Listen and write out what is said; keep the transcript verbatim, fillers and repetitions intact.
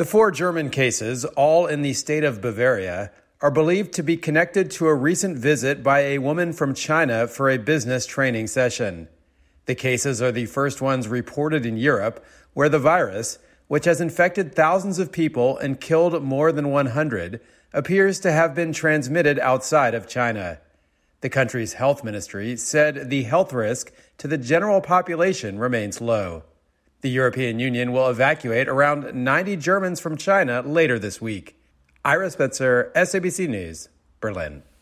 The four German cases, all in the state of Bavaria, are believed to be connected to a recent visit by a woman from China for a business training session. The cases are the first ones reported in Europe, where the virus, which has infected thousands of people and killed more than one hundred, appears to have been transmitted outside of China. The country's health ministry said the health risk to the general population remains low. The European Union will evacuate around ninety Germans from China later this week. Ira Spitzer, S A B C News, Berlin.